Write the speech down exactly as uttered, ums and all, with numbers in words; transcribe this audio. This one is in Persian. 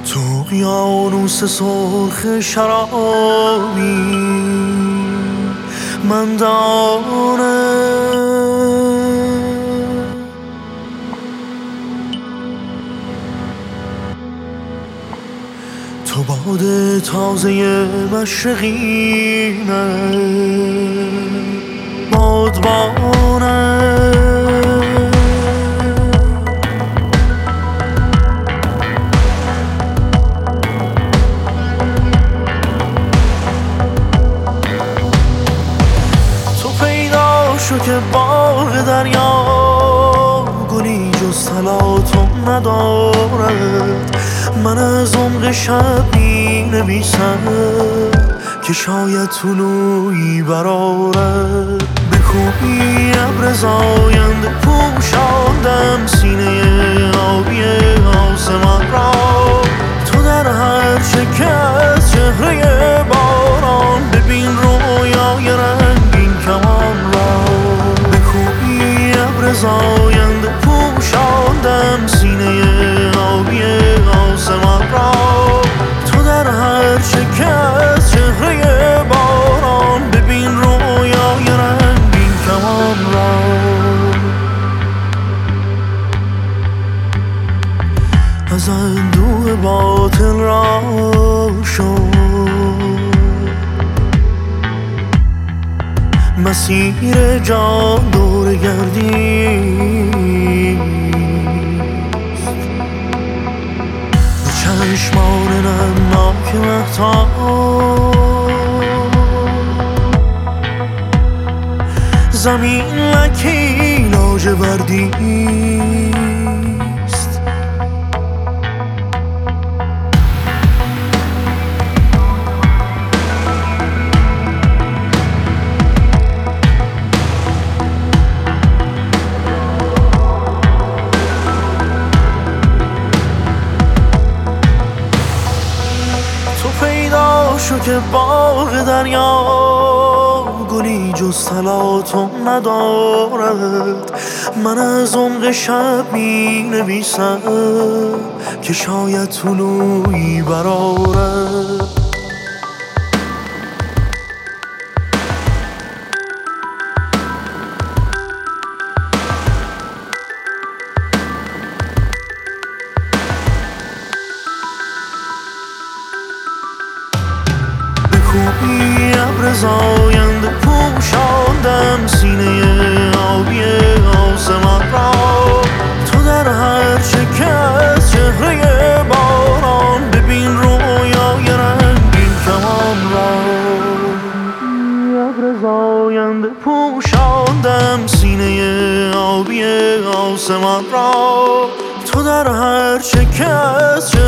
تو اقیانوس سرخ شرابی، من دانه تو باد تازه مشرقینه، بادبانه شو که باغ دریا گلی جز طلاتم ندارد. من از عمق شب می نویسم که شاید طلوعی برآرد. به خوبی ابر زاینده پوشاندم سینه آبی آسمان را. تو در هر چکه از چهره باران ببین رویای رنگین کمان را. زاینده پوشاندم سینه آبی آسمان را. تو در هر چکه از چهره باران ببین رویای رنگین کمان را. از اندوه باطل را شد مسیر جان دور گردیست. به چشمان نمناک مهتاب زمین لکی لاجوردیست. شو که باغ دریا گلی جز طلاتم ندارد. من از عمق شب می نویسم که شاید طلوعی برآرد. خوبی ابر زاینده پوشاندم سینه آبی آسمان را. تو در هر چکه از چهره باران ببین رویای رنگین کمان را. ابر زاینده پوشاندم سینه آبی آسمان را. تو در هر چکه از